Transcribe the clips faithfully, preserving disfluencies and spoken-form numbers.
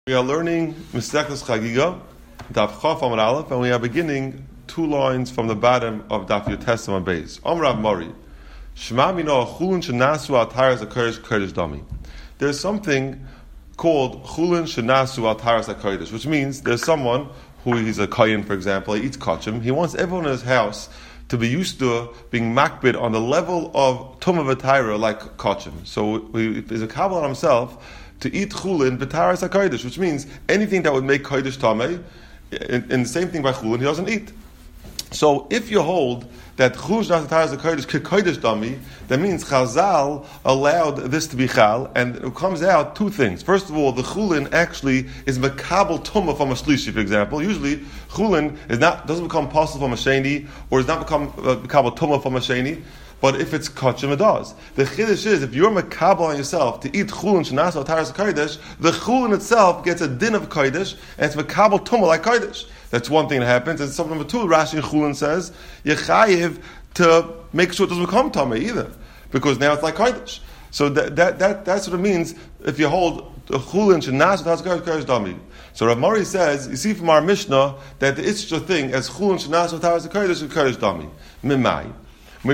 We are learning Mesechus Chagiga, Daf Chaf Amud Aleph, and we are beginning two lines from the bottom of Daf Yotes Amud Beis. Amrav Mori, Shema Mino Chulin Shenasu Al Taras HaKodesh Kodesh Dami. There's something called Chulin Shenasu Al Taras HaKodesh, which means there's someone who he's a kohen, for example, he eats kachim. He wants everyone in his house to be used to being makbid on the level of Tumah V'Taira like kachim. So he, he's a kabbalah on himself to eat chulin b'taras hakodesh, which means anything that would make kodesh tamei, and, and the same thing by chulin, he doesn't eat. So if you hold that chulin b'taras hakodesh kekodesh dami, that means Chazal allowed this to be chal, and it comes out two things. First of all, the chulin actually is mekabel tumah from a shlishi, for example. Usually, chulin is not doesn't become possible from a sheni, or does not become uh, mekabel tumah from a sheni. But if it's kachim, it does. The chiddush is, if you're mekabel on yourself to eat chulin shenasu taras kodesh, the chulin itself gets a din of kodesh, and it's mekabel tumah like kodesh. That's one thing that happens. And something number two, Rashi in chulin says, yechayiv to make sure it doesn't become tamei either, because now it's like kodesh. So that, that, that, that's what it means if you hold the chulin shenasu taras kodesh kodesh dami. So Rav Mori says, you see from our Mishnah that there is such a thing as chulin shenasu taras kodesh kodesh dami. Mimai. It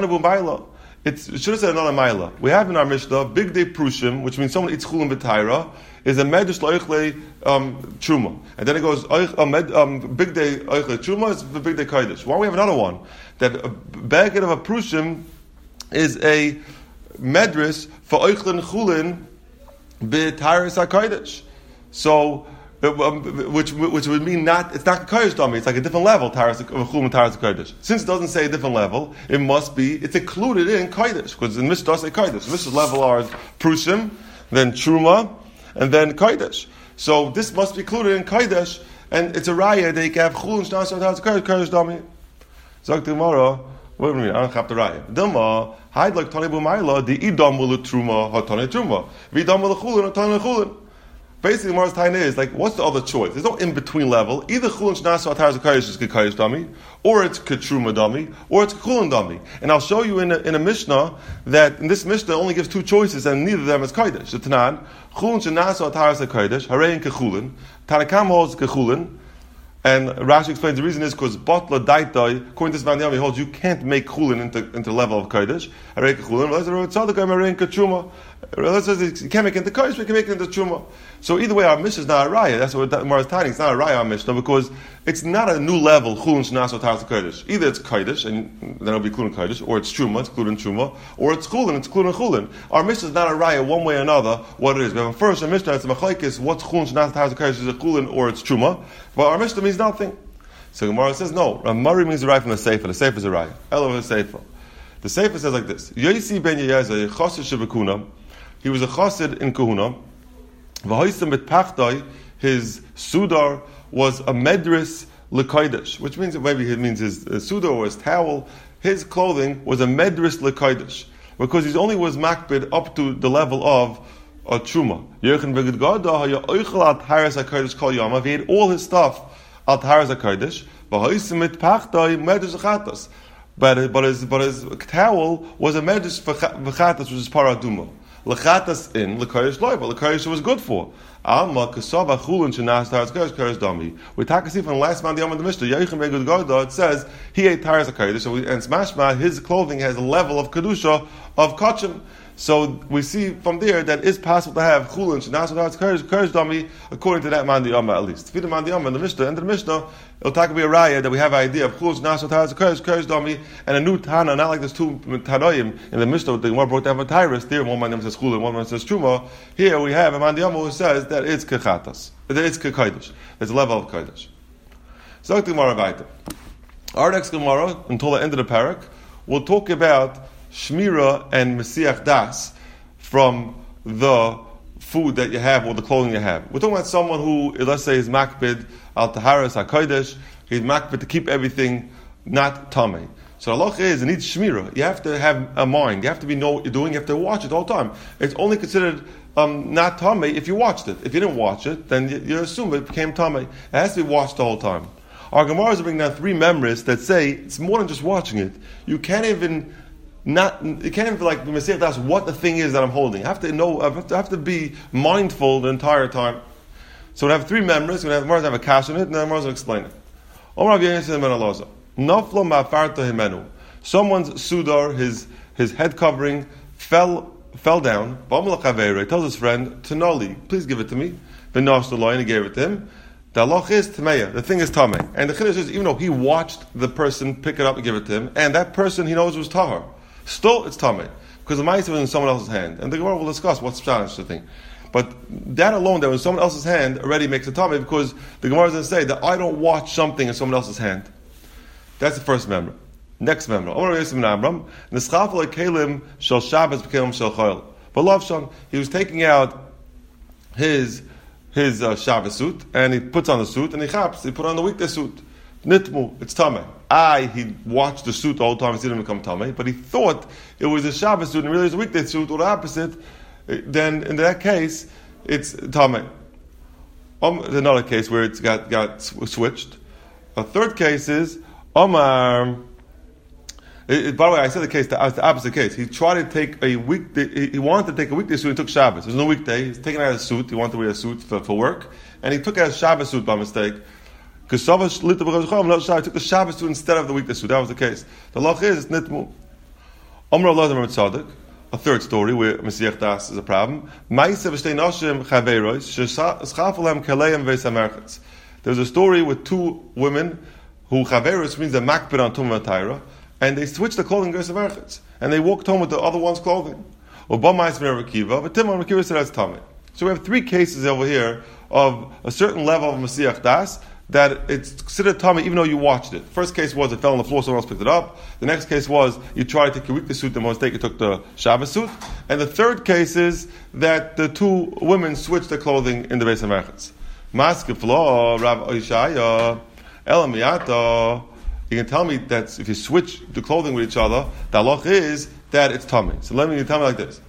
should have said another maila. We have in our Mishnah big day prushim, which means someone eats chulin b'tayra, is a medrash loichle um, truma, and then it goes um, big day oichle truma is the big day kodesh. Why don't we have another one that a baguette of a prushim is a medrash for oichlin chulin b'tayra kodesh? So. Um, which which would mean not it's not kodesh dami, it's like a different level taras chulin taras kodesh. Since it doesn't say a different level, it must be it's included in kodesh, because in Mishnah does say kodesh. Mishnah's level are prushim, then truma, and then kodesh. So this must be included in kodesh, and it's a raya that you can have chulin shenasu taras kodesh kodesh dami. Zok tomorrow. What do you mean? I don't have the raya. Dama hide like tani b'mayla the idam will truma hatani truma v'idam will chulin hatani chulin. Basically, Mara's Taina is like, what's the other choice? There's no in between level. Either chulin shenasu ataras hakodesh is kekodesh dami, or it's ketruma dami, or it's chulin dami. And I'll show you in a, in a Mishnah that in this Mishnah only gives two choices, and neither of them is kodesh. The Tanan chulin shenasu ataras hakodesh harein kechulin, Tanakam holds kechulin, and Rashi explains the reason is because batla daitoi, according to this Van Yami, holds you can't make chulin into into level of kodesh. Harein kechulin, harein ketruma. It says you can't make it into kodesh, but you can make it into truma. So either way, our Mishnah is not a raya. That's what Mara's Tani. It's not a raya on Mishnah because it's not a new level chulin shenasu taras kodesh. Either it's kodesh and then it'll be including kodesh, or it's truma, it's including truma, or it's chulin, it's including chulin. Our Mishnah is not a raya one way or another. What it is, we have a first a Mishnah. It's a machlekes. What's chulin shenasu taras kodesh? Is it chulin or it's truma? But our Mishnah means nothing. So Gemara says no. Ramari means the right from the sefer. The sefer is a raya. Elo the sefer. The sefer says like this: Yosi ben Yezer chassid shebekuna. He was a chassid in Kahuna. V'hoisem et pachtai, his sudar was a medris lekodesh, which means maybe it means his, his sudar or his towel. His clothing was a medris lekodesh because he only was makbid up to the level of a truma. Yechon v'ged gada haya oichel al taras hakodesh kol yama. He had all his stuff al taras hakodesh. V'hoisem et pachtai medris lechatas, but but his but his towel was a medris v'chatas, which is paraduma. Lechatas in lekodesh loy, but lekodesh was good for. Alma kasava chulin shenas taras kodesh kodesh dami. We talk see from the last man the Yom of the Mishnah. Yoichem begud gada. It says he ate taras hakodesh. So we, and smashma his clothing has a level of kedusha of kachim. So we see from there that it's possible to have chulin shenas taras kodesh kodesh dami according to that man the Yom at least. If the man the Yom in the Mishnah, end of the Mishnah, it'll talk about a raya that we have an idea of chulin shenas taras kodesh kodesh dami and a new tana, not like there's two tanoim in the Mishnah. The Gemara brought down for Tyrus. There, one man says chulin, one man says truma. Here we have a man the Yom who says that it's kechatas, that it's kekodesh. It's a level of kodesh. So the Gemara weiter. Our next Gemara until the end of the parak, we'll talk about shmira and mesiach das from the food that you have or the clothing you have. We're talking about someone who, let's say, is makbid al taharas hakodesh. He's makbid to keep everything not tamei. So the halacha is it needs shmira. You have to have a mind. You have to be know what you're doing. You have to watch it all the time. It's only considered um, not tamei if you watched it. If you didn't watch it, then you, you assume it became tamei. It has to be watched the whole time. Our Gemaras are bringing down three memories that say it's more than just watching it. You can't even not you can't even like that's what the thing is that I'm holding. I have to know. I have to, I have to be mindful the entire time. So we have three members. We have Gemara have a kash in it, and then Gemara will explain it. Omar Yehuda ben Elazar. Naflo ma'afarta himenu. Someone's sudar, his his head covering, fell fell down. He tells his friend, Tanoli, please give it to me. V'nash the loy, and he gave it to him. The halach is tmeya. The thing is tamei. And the chiddush is, even though he watched the person pick it up and give it to him, and that person he knows was tahar, still it's tamei because the ma'aseh was in someone else's hand. And the Gemara will discuss what's the thing. But that alone, that was someone else's hand, already makes a tamei because the Gemara is going to say that I don't watch something in someone else's hand. That's the first member. Next member. He was taking out his his uh, Shabbos suit, and he puts on the suit, and he chaps, he put on the weekday suit. Nitmu, it's tamei. I, he watched the suit the whole time, he didn't become tamei, but he thought it was a Shabbos suit, and really it was a weekday suit, or the opposite. Then in that case, it's tamei. Um, there's another case where it's got, got switched. A third case is Omar. It, it, by the way, I said the case, the, the opposite case. He tried to take a weekday, he, he wanted to take a weekday suit, he took Shabbos. There's no weekday, he's taking out a suit, he wanted to wear a suit for, for work, and he took out a Shabbos suit by mistake. Because he took the Shabbos suit instead of the weekday suit. That was the case. The lach is, it's nitmu. Omar Allah Tzaddik. A third story where Mesiach Das is a problem. There's a story with two women who chaveros means they're makbid on Tumah Taira, and they switched the clothing to Merchetz, and they walked home with the other one's clothing. But Timon Rakiva said that's tamei. So we have three cases over here of a certain level of Mesiach Das that it's considered tamei even though you watched it. First case was it fell on the floor, someone else picked it up. The next case was you tried to take your weekday suit, the mistake you took the Shabbos suit. And the third case is that the two women switched their clothing in the Beis HaMerchetz. Maskeflo, Rav Oishaya, Elamiyata. You can tell me that if you switch the clothing with each other, the halach is that it's tamei. So let me tell me like this: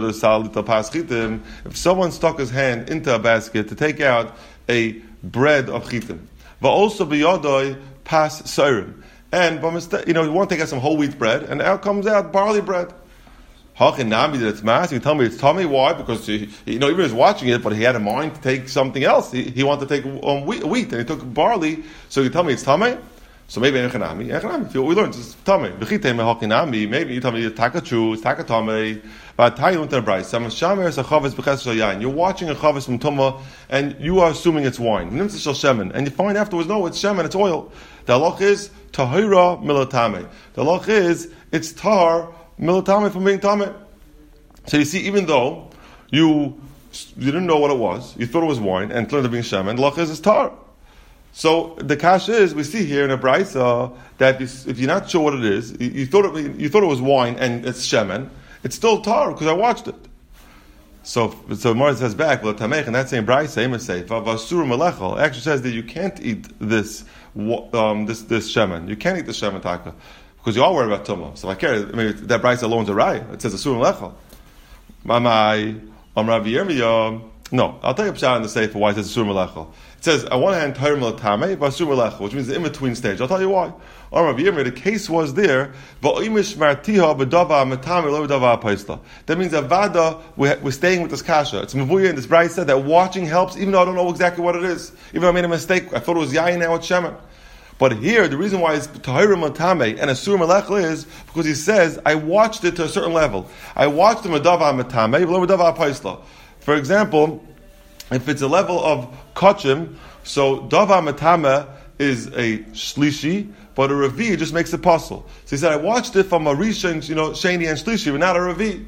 if someone stuck his hand into a basket to take out a bread of chitim, but also biyadoi pas seirim, and by mistake, you know, you want to take out some whole wheat bread, and out comes out barley bread. Hachinami that it's mas. You can tell me it's tamei. Why? Because he, you know, even he was watching it, but he had a mind to take something else. He, he wanted to take um, wheat, wheat, and he took barley. So you tell me it's tamei. So maybe echanami, echanami. What we learned is tamei. V'chitei mehachinami. Maybe you tell me it's takachu, it's takatamei. But tayu unter b'rais. Shamer is a chavis b'ches shayayin. You're watching a chavis from tumah, and you are assuming it's wine. Nimtz shel shemen, and you find afterwards, no, it's shemen, it's oil. The halach is tahira milatame. The halach is it's tar milatame from being tamei. So you see, even though you you didn't know what it was, you thought it was wine, and it turned out being shemen, the halach is it's tar. So the kash is, we see here in a brisa that if you're not sure what it is, you, you thought it, you thought it was wine and it's shemen, it's still tar because I watched it. So so Mara says back, well, tamech, and that same brisa, vasur melechel, actually says that you can't eat this um, this this shemen. You can't eat the shemen taka because you are worried about tumah. So if I care, maybe that brisa alone is a raya. It says asur melechel. Mamai amrav yirmiyah. No, I'll tell you a pshat in the sefer why it says asur melechel. It says, on one hand, Tahir Milatame, Vasur Melech, which means the in-between stage. I'll tell you why. The case was there, that means Avada, we're staying with this kasha. It's Mavuya in this brisa that watching helps, even though I don't know exactly what it is. Even though I made a mistake, I thought it was Yayin, now it's Shemen. But here, the reason why it's Tahir Milatame and Asur Melech is because he says, I watched it to a certain level. I watched the Medava Matame, Medava Paisla. For example, if it's a level of kachim, so dava matama is a shlishi, but a revi just makes it puzzle. So he said, I watched it from a rishon, you know, sheni and shlishi, but not a revi.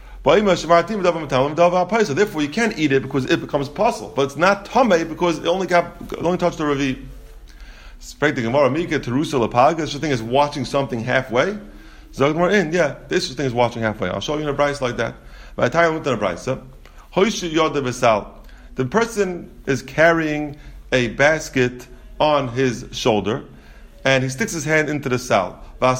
Therefore, you can't eat it because it becomes puzzle, but it's not tamei because it only got it only touched the revi. Speak the Gemara, Mika Terusa Lapaga. This thing is watching something halfway. Zogmar in, yeah, this thing is watching halfway. I'll show you in a brayso like that. But I tell you in a brayso. Hoishu yoda besal. The person is carrying a basket on his shoulder, and he sticks his hand into the sal.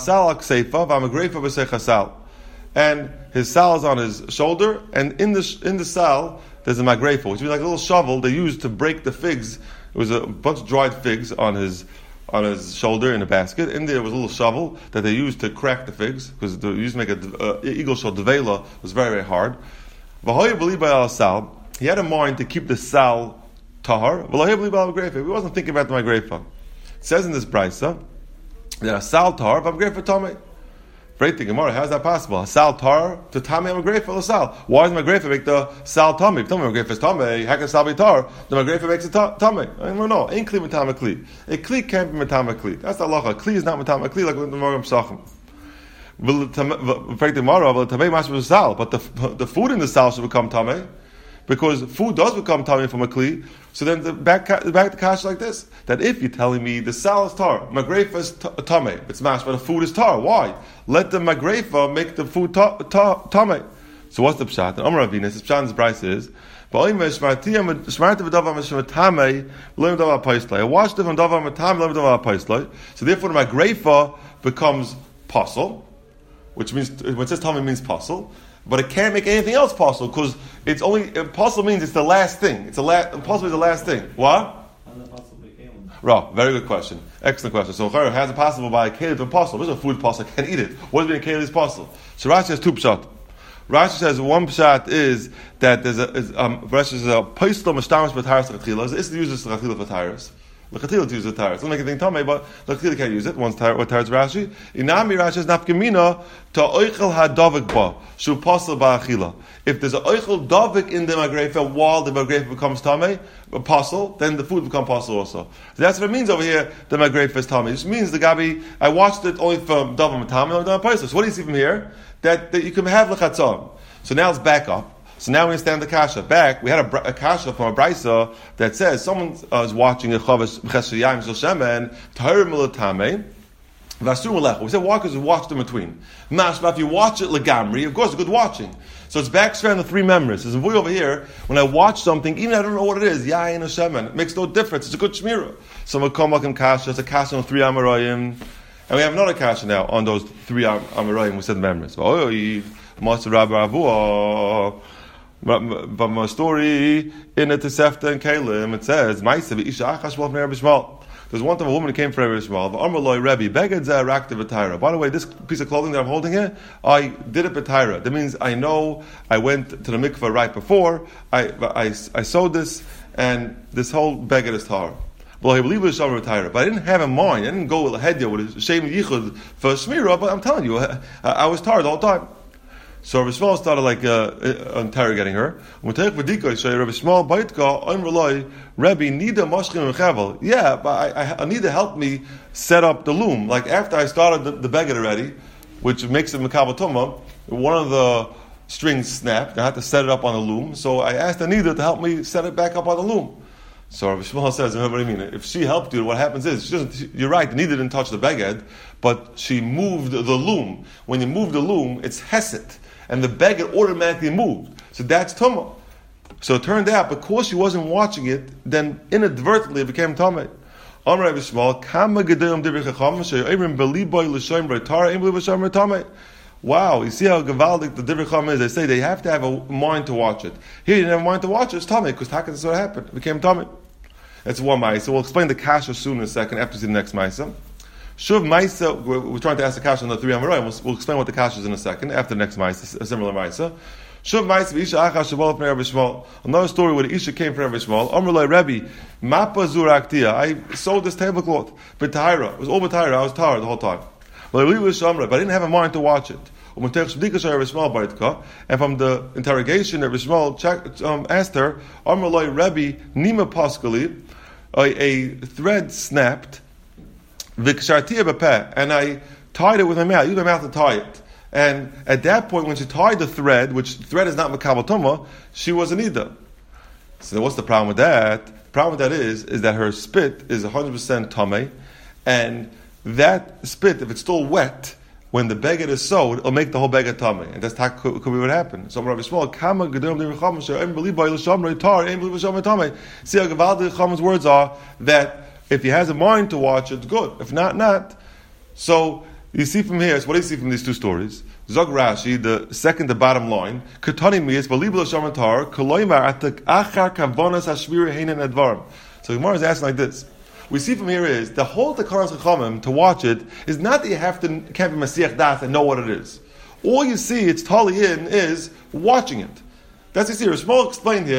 And his sal is on his shoulder, and in the in the sal there's a magrefa, which means like a little shovel they used to break the figs. It was a bunch of dried figs on his on his shoulder in a basket. In there was a little shovel that they used to crack the figs because they used to make an uh, eagle shell devela was very very hard. He had in mind to keep the sal tahar. We wasn't thinking about the magrefa. It says in this brisa that a sal tahar, but magrefa tamei. Great thing, Gemara. How is that possible? A sal tar to tame a magrefa sal. Why does magrefa make the sal tame? If the magrefa is tame, how can sal be tar? The magrefa makes it tame. I don't know. Ain't kli matama kli. A kli can't be matama kli. That's the halacha. Kli is not matama kli like with the Morgan Psachim. But the the food in the sal should become tame, because food does become tame from a kli. So then the back back the kash like this: that if you're telling me the sal is tar, magrefa is tame, it's mash, but the food is tar. Why? Let the magrefa make the food ta, ta, tame. So what's the pshat? And Amar Ravina, this pshat's price is, I watched it from davar matame. So therefore, the magrefa becomes pasul, which means when it says tame means pasul. But it can't make anything else possible because it's only possible means it's the last thing. It's the last possible is the last thing. What? Right, very good question. Excellent question. So has it possible by a keli and possible? There's a food possible. I can't eat it. What does mean a keli is possible? So Rashi has two pshat. Rashi says one pshat is that there's a is, um Rashi says a paislo mishtamish b'taras l'chatchila. It's the uses l'chatchila for tires. L'chatchila to use the tires. Don't make anything tummy, but l'chatchila can't use it. One's tire. What tires Rashi? Inami Rashi says nafkamina to oichel hadavik ba shu pasel ba'achila. If there's a oichel davik in the magrefa while the magrefa becomes tummy, apostle, then the food becomes apostle also. So that's what it means over here. The magrefa is tummy. It just means the gabi. I watched it only from davar matame and davar paislo. So what do you see from here? That, that you can have lechatzon. So now it's back up. So now we understand the kasha. Back, we had a, a kasha from a brisa that says someone uh, is watching a chavis b'chesayim shel shemen tahir milatame v'asur melecha. We said why? Because we watched in between. Mashma, if you watch it legamri, of course, it's good watching. So it's back straight on the three memories. There's a boy over here. When I watch something, even if I don't know what it is, yayin or shemen, it makes no difference. It's a good shmira. So we come back in kasha. It's a kasha on three amarayim, and we have another kasha now on those three amarayim. We said memories. Oh, Master Rabbi Avuah. But my story in the Tosefta and Kalim, it says, there's one time a woman who came for Rebbe Shmuel. By the way, this piece of clothing that I'm holding here, I did it b'taira. That means I know I went to the mikveh right before, I, I, I sewed this, and this whole beged is tar. But I believe it was Shamar B'taira. But I didn't have in mind, I didn't go with a headya with a Shem Yichud for Shmira, but I'm telling you, I, I was tired the whole time. So Rabbi Shmuel started like uh, uh, interrogating her. Yeah, but I, I, I need to help me set up the loom. Like after I started the, the beged already, which makes it Mekabel Tumah, one of the strings snapped. I had to set it up on the loom. So I asked Anita to help me set it back up on the loom. So Rabbi Shmuel says, what do you mean? If she helped you, what happens is, she doesn't, you're right, Anita didn't touch the beged, but she moved the loom. When you move the loom, it's hesed. And the beged automatically moved. So that's tumah. So it turned out, because she wasn't watching it, then inadvertently it became tumah. Amar Rabbi Shmuel, Kama Gedolim Divrei Chacham, She'orim Beliboy L'Shoim B'Tar, Ein B'Li L'Shoim B'Tameh. Wow, you see how gavaldic the Divrei Chacham is. They say they have to have a mind to watch it. Here you didn't have a mind to watch it, it's tumah, because that's what happened. It became tumah. That's one ma'isa. We'll explain the kasha soon in a second, after we see the next ma'isa. Shuv Maisa, we're, we're trying to ask the kasha on the three Amoraim. We'll, we'll explain what the kasha is in a second, after the next Maisa, a similar Maisa. Shuv Maisa, Isha Acha Shavol Pnei Rabbi Shmuel. Another story where the Isha came from Rabbi Shmuel. Amrulai Rabbi, Mapa Zuraktia. I sold this tablecloth, B'Tahira. It was all B'Tahira. I was tired the whole time. But I didn't have a mind to watch it. And from the interrogation that Rabbi Shmuel checked, um, asked her, Amrulai Rabbi, Nima Paskali, a, a thread snapped, and I tied it with my mouth. I used my mouth to tie it. And at that point, when she tied the thread, which thread is not Mekabel Tumah, she was an Ida. So what's the problem with that? The problem with that is, is that her spit is one hundred percent Tameh, and that spit, if it's still wet, when the beged is sewed, it'll make the whole beged Tameh. And that's how could, could be what happened. So Rabbi Shmuel, Kama Gedolim Divrei Chacham, She'orim B'Li L'Shoim Tar, Ein B'Li L'Shoim B'Tameh. See how Gavaldi Chacham's words are that if he has a mind to watch it, good. If not, not. So you see from here, so what do you see from these two stories? Zog Rashi, the second to bottom line, Ketani miyas b'libul shamantar koloimar atak achar kavonas hashmir heinen advarim. So the Gemara is asking like this. We see from here is the whole Takaras Chachamim to watch it is not that you have to can't be Masiach Das and know what it is. All you see it's tali in is watching it. That's what you see. Shmuel explained here.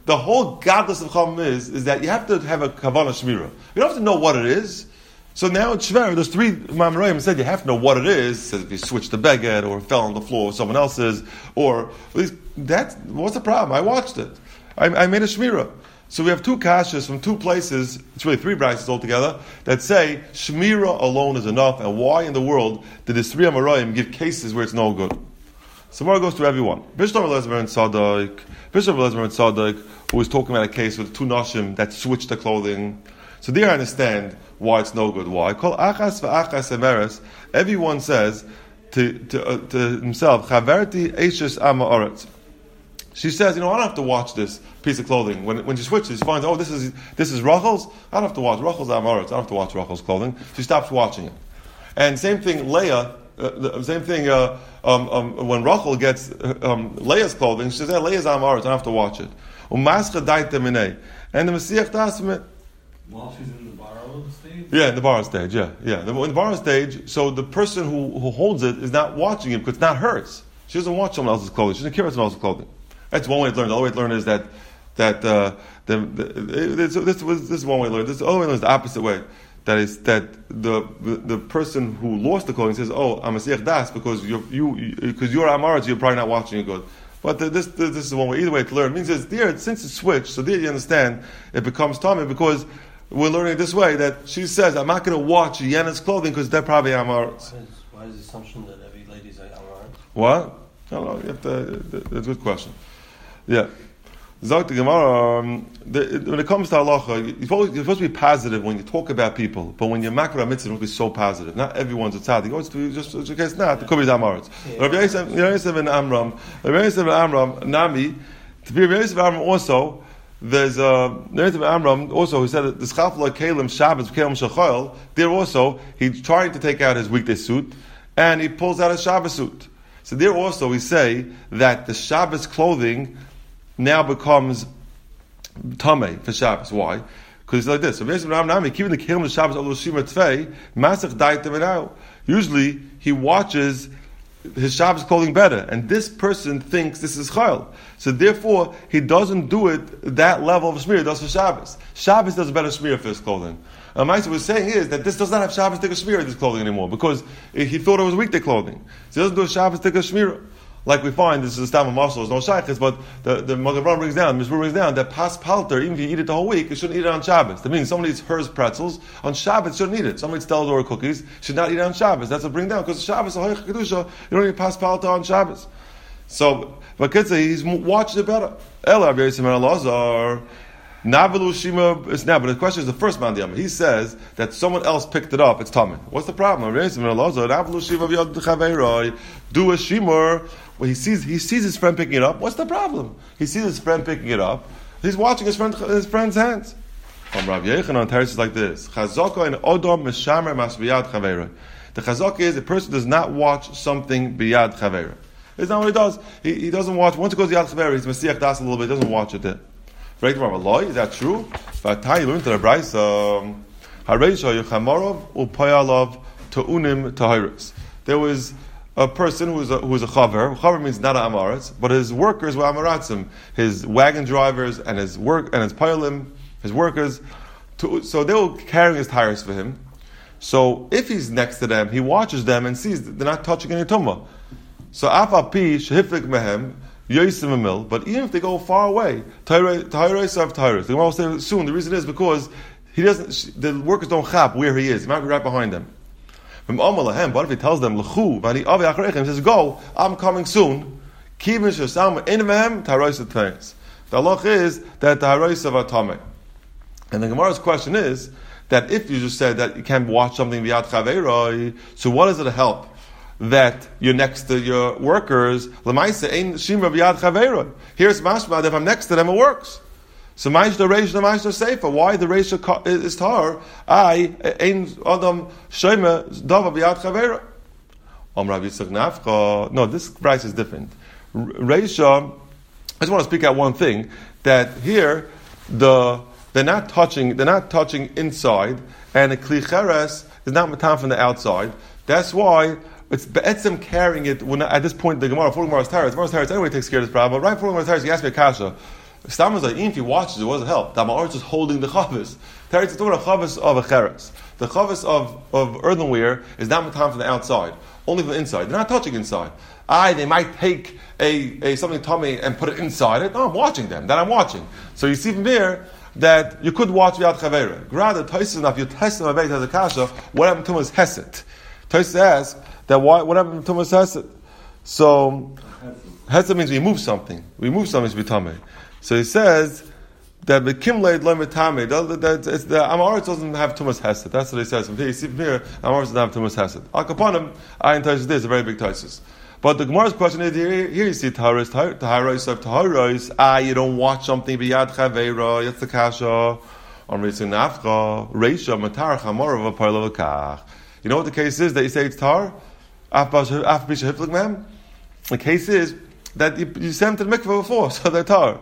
the whole godless of Chacham is, is that you have to have a kavanah shmira. You don't have to know what it is. So now in Shver, there's three Ma'amorim said you have to know what it is. It says if you switch the beged or fell on the floor, someone else's, or at least that's what's the problem? I watched it. I, I made a shmira. So we have two kashas from two places. It's really three brises altogether that say shmira alone is enough. And why in the world did these three Amoraim give cases where it's no good? So Mara goes to everyone. Bishlam Elazar and Sadak, Bishlam Elazar and Sadak, who was talking about a case with two nashim that switched the clothing. So there I understand why it's no good. Why? Call achas v'achas emeres. Everyone says to to, uh, to himself, Chaverti eishes ama oretz. She says, you know, I don't have to watch this piece of clothing. When when she switches, she finds, oh, this is this is Rachel's. I don't have to watch Rachel's ama oretz. I don't have to watch Rachel's clothing. She stops watching it. And same thing, Leah. Uh, the same thing. Uh, um, um, when Rachel gets um, Leah's clothing, she says, hey, Leah's ama oretz. I don't have to watch it. Umascha daita minei. And the Messiah tasmit. While she's in the borrow stage? Yeah, in the borrow stage, yeah. yeah. In the borrow stage, so the person who, who holds it is not watching it because it's not hers. She doesn't watch someone else's clothing. She doesn't care about someone else's clothing. That's one way to learn. The other way to learn is that, that uh, the, the, this, this, was, this is one way to learn. This, the other way to learn is the opposite way. That is that the the, the person who lost the clothing says, oh, I'm a Siach Das because you're, you, because you're Amaretz, you're probably not watching it good. But the, this, the, this is one way. Either way to learn. It means it's there, since it's switched, so there you understand, it becomes Tommy because we're learning it this way, that she says, I'm not going to watch Yena's clothing because they're probably Amaretz. Why is, why is the assumption that every lady's Amaretz? What? I don't know. You have to, that's a good question. Yeah. Zog the Gemara, um, the, when it comes to halacha, you're supposed, you're supposed to be positive when you talk about people, but when you're makra mitzvah, you don't be so positive. Not everyone's a tzaddik. Oh, it's just, it's, it's not. It could be Amaretz. Rabbi Yosef and Amram, Rabbi Yosef and Amram, Nami, to be Rabbi Yosef and Amram also, there's uh, narrative of Amram also who said that the Schafla Kalim Shabbos Kalim Shachol. There also he's trying to take out his weekday suit and he pulls out his Shabbos suit. So there also we say that the Shabbos clothing now becomes tamei for Shabbos. Why? Because it's like this. So basically, Amram keeping the Kalim Shabbos Olu Shima Tvei Masach Daitem now. Usually he watches his Shabbos clothing better, and this person thinks this is chayil. So therefore, he doesn't do it that level of shmir. He does for Shabbos. Shabbos does a better shmir for his clothing. And Maisa was saying is that this does not have Shabbos take a shmir in his clothing anymore because he thought it was weekday clothing. So he doesn't do a Shabbos take a shmir. Like we find, this is a stam of muscles, no shaykhs, but the the Magen brings down, Mishmur brings down that pas palter, even if you eat it the whole week, you shouldn't eat it on Shabbos. That means somebody eats hers pretzels on Shabbos, shouldn't eat it. Somebody eats Steldor cookies, should not eat it on Shabbos. That's a bring down because Shabbos, a kedusha, you don't eat pas palter on Shabbos. So, but kids say he's watching it better. Ela Rabbi Yosef and Elazar. Navalu Shima is now, but the question is the first man. He says that someone else picked it up. It's Tamid. What's the problem? Do a shimur. Well, he sees he sees his friend picking it up. What's the problem? He sees his friend picking it up. He's watching his friend his friend's hands. From Rav Yechanan, Teres is like this: Chazaka and Odom mishamer mas biyad chaveira. The chazaka is a person does not watch something biyad chaveira. It's not what he does. He, he doesn't watch. Once it goes biyad chaveira, he's mesiach das a little bit. He doesn't watch it there. Is that true? Vatai learned to the Brisa. Hareisha Yechamarov upayalav tounim tahiris. There was a person who was a, who was a chaver. Chaver means not an amaretz, but his workers were amaratzim. His wagon drivers and his work and his payalim, his workers. To, so they were carrying his tires for him. So if he's next to them, he watches them and sees that they're not touching any tumah. So afapi shehiflik mehem. But even if they go far away, Tyrus of Tyrus. The Gemara will say soon. The reason is because he doesn't. The workers don't chap where he is. He might be right behind them. But if he tells them, he says, "Go, I'm coming soon." The halach is that the Tyrus of Atame. And the Gemara's question is that if you just said that you can't watch something v'yad chaveiroi, so what does it help that you're next to your workers? L'maisa ein shimra b'yad chaveiroi. Here's mashma that if I'm next to them, it works. So ma'is the reish, the ma'is the sefer. Why the reish is tar? I ein adam shema dava b'yad chaveiroi. Om Rav Yitzchak Nafcha. No, this price is different. Reisha. I just want to speak out one thing. That here the they're not touching. They're not touching inside, and the kli cheres is not matan from the outside. That's why. It's be'etzem carrying it when at this point the Gemara, before Gemara's Teretz, Gemara's Teretz anyway takes care of this problem. But right before Gemara's Teretz, he asked me a kasha. Stam is like, even if he watches, it wasn't help. The Ma'aretz is holding the chavis. Teretz is talking about chavis of a cheres. The chavis of, of earthenware is not time from the outside, only from the inside. They're not touching inside. I, they might take a, a something tummy and put it inside it. No, I'm watching them. That I'm watching. So you see from here that you could watch without chavera. Rather, Taisus enough, you test them has a kasha. What happened to him is Hesed. Taisus asks that why, what happened to him is Hesed. So Hesed means we move something. We move something to be tummy. So he says that the kimleid lo mitame, that it's the Amaretz doesn't have too much hesed. That's what he says. From here, you see from here, Amaretz doesn't have too much hesed. Akaponim, I entice this, a very big taisus. But the Gemara's question is here, here you see taharos, taharos of taharos. Ah, you don't watch something biyad chaveira, yetz the kasha, on ritzin nafcha, reisha matar chamor of a parlo v'kach. You know what the case is that you say it's tar? Af bisha hiflik mem. The case is that you, you sent them to the mikveh before, so they're tar.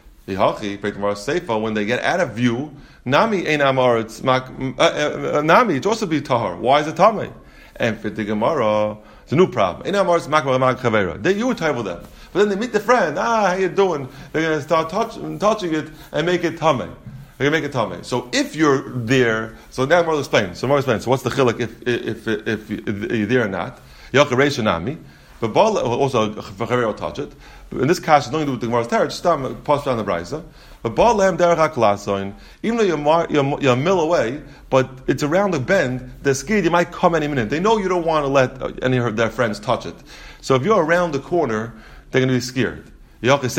When they get out of view, Nami ein amaretz, Nami it also be tahar. Why is it tamei? And for the Gemara, it's a new problem. Ein amaretz makma mag chavera. They you would table them, but then they meet the friend. Ah, how you doing? They're going to start touch, touching it and make it tamei. They're going to make it tamei. So if you're there, so now Gemara explains. So Gemara explains. So what's the chiluk if if if, if you're there or not? Yachar Nami. But Baal also Chavera will touch it. In this case, it's nothing to do with the Gemara's Terech, just pass down the Brisa. But Baal Lehem Derech HaKlasoin, even though you're, mar, you're, you're a mil away, but it's around the bend, they're scared you might come any minute. They know you don't want to let any of their friends touch it. So if you're around the corner, they're going to be scared. Since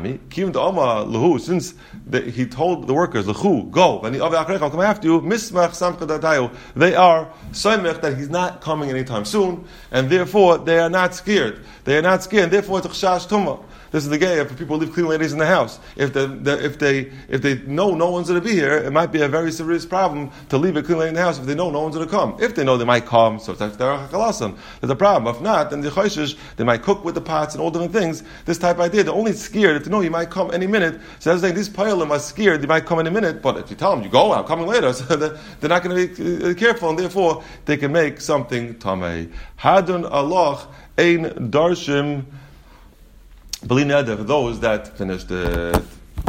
the, he told the workers, go, and the I'll come after you, they are soymech that he's not coming anytime soon, and therefore they are not scared. They are not scared, and therefore it's a chash tumah. This is the gay if people leave clean ladies in the house. If the, the, if they if they know no one's going to be here, it might be a very serious problem to leave a clean lady in the house if they know no one's going to come. If they know they might come, so it's like there's a problem. If not, then the choishish, they might cook with the pots and all different things. This type of idea, they're only scared if they know you might come any minute. So that's like these payalim are scared they might come any minute. But if you tell them you go, I'm coming later, so they're, they're not going to be careful, and therefore they can make something tamei. Hadun Allah ein darshim. For those that finished the